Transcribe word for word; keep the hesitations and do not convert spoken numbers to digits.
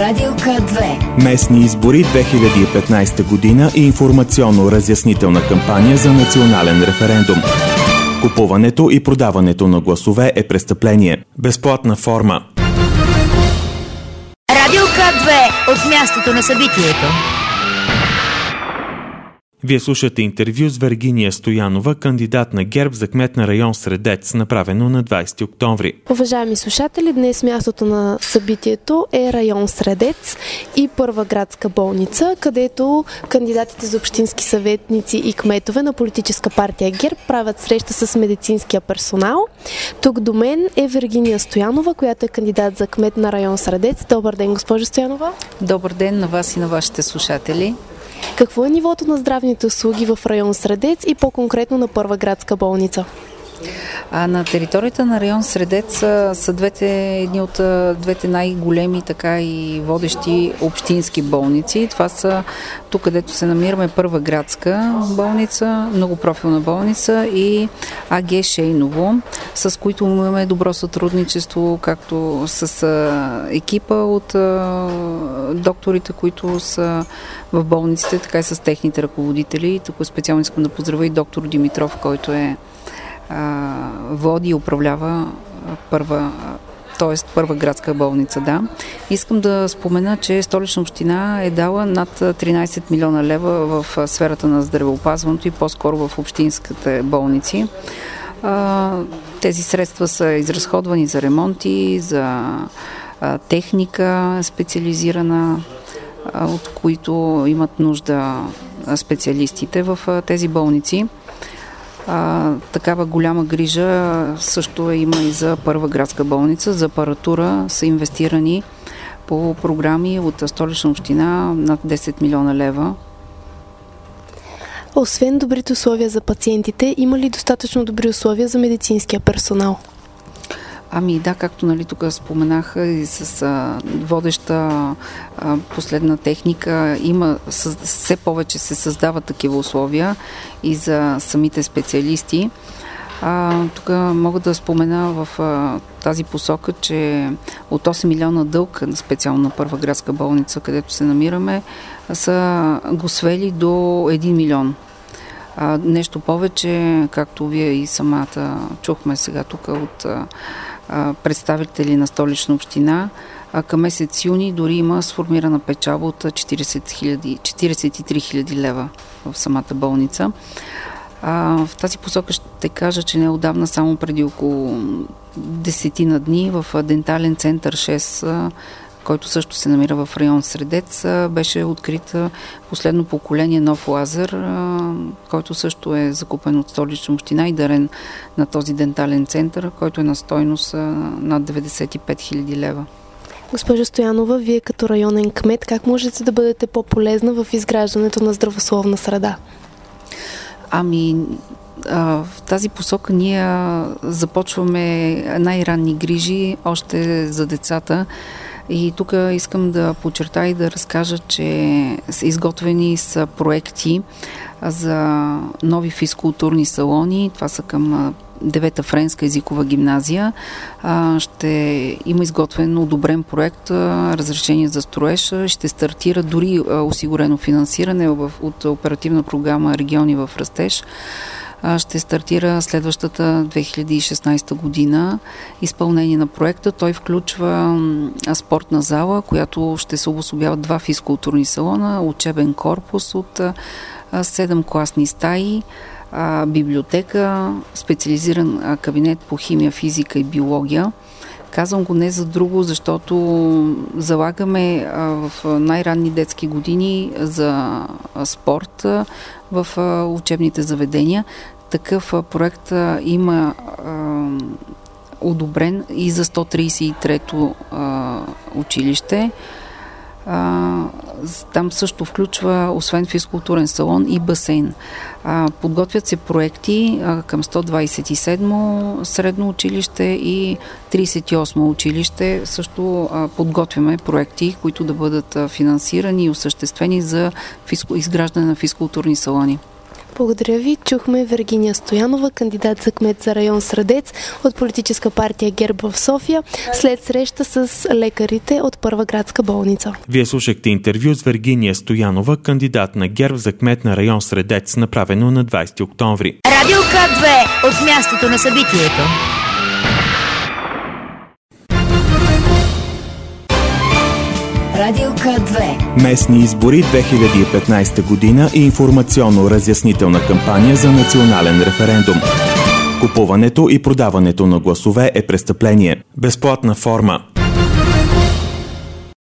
Радиока две. Местни избори две хиляди и петнайсета година и информационно-разяснителна кампания за национален референдум. Купуването и продаването на гласове е престъпление. Безплатна форма. Радиока две от мястото на събитието. Вие слушате интервю с Вергиния Стоянова, кандидат на ГЕРБ за кмет на район Средец, направено на двайсети октомври. Уважаеми слушатели, днес мястото на събитието е район Средец и Първа градска болница, където кандидатите за общински съветници и кметове на политическа партия ГЕРБ правят среща с медицинския персонал. Тук до мен е Вергиния Стоянова, която е кандидат за кмет на район Средец. Добър ден, госпожо Стоянова. Добър ден на вас и на вашите слушатели. Какво е нивото на здравните услуги в район Средец и по-конкретно на Първа градска болница? А на територията на район Средец са, са двете, едни от двете най-големи така и водещи общински болници. Това са тук, където се намираме, Първа градска болница, многопрофилна болница и АГ Шейново, с които имаме добро сътрудничество, както с екипа от докторите, които са в болниците, така и с техните ръководители. Тук специално искам да поздравя и доктор Димитров, който е води и управлява първа, т.е. Първа градска болница. Да. Искам да спомена, че Столична община е дала над тринайсет милиона лева в сферата на здравеопазването и по-скоро в общинските болници. Тези средства са изразходвани за ремонти, за техника специализирана, от които имат нужда специалистите в тези болници. А, такава голяма грижа също има и за Първа градска болница. За апаратура са инвестирани по програми от Столична община над десет милиона лева. Освен добрите условия за пациентите, има ли достатъчно добри условия за медицинския персонал? Ами да, както нали тук споменах и с а, водеща а, последна техника, има съ, все повече се създават такива условия и за самите специалисти. А, тук мога да спомена в а, тази посока, че от осем милиона дълг, специално на Първа градска болница, където се намираме, са го свели до един милион. А, нещо повече, както вие и самата чухме сега тук от а, представители на Столична община, а към месец юни дори има сформирана печалба от четирийсет и три хиляди лева в самата болница. А, в тази посока ще кажа, че неотдавна, само преди около десетина дни, в Дентален център шест, който също се намира в район Средец, беше открит последно поколение нов лазер, който също е закупен от Столична община и дарен на този дентален център, който е на стойност над деветдесет и пет хиляди лева. Госпожа Стоянова, вие като районен кмет, как можете да бъдете по-полезна в изграждането на здравословна среда? Ами, в тази посока ние започваме най-ранни грижи още за децата. И тук искам да подчертая и да разкажа, че са изготвени са проекти за нови физкултурни салони. Това са към девета френска езикова гимназия. Ще има изготвен одобрен проект, разрешение за строеж. Ще стартира дори осигурено финансиране от оперативна програма Региони в растеж. Ще стартира следващата две хиляди и шестнайсета година изпълнение на проекта. Той включва спортна зала, която ще се обособява два физкултурни салона, учебен корпус от седем класни стаи, библиотека, специализиран кабинет по химия, физика и биология. Казвам го не за друго, защото залагаме в най-ранни детски години за спорт в учебните заведения. Такъв проект има одобрен и за сто трийсет и трето училище. А, там също включва, освен физкултурен салон, и басейн. А, подготвят се проекти а, към сто двайсет и седмо средно училище и трийсет и осмо училище. Също а, подготвяме проекти, които да бъдат а, финансирани и осъществени за физку... изграждане на физкултурни салони. Благодаря ви. Чухме Вергиния Стоянова, кандидат за кмет за район Средец от политическа партия ГЕРБ в София, след среща с лекарите от Първа градска болница. Вие слушахте интервю с Вергиния Стоянова, кандидат на ГЕРБ за кмет на район Средец, направено на двайсети октомври. Радио К две от мястото на събитието. Радио К две. Местни избори две хиляди и петнайсета година и информационно-разяснителна кампания за национален референдум. Купуването и продаването на гласове е престъпление. Безплатна форма.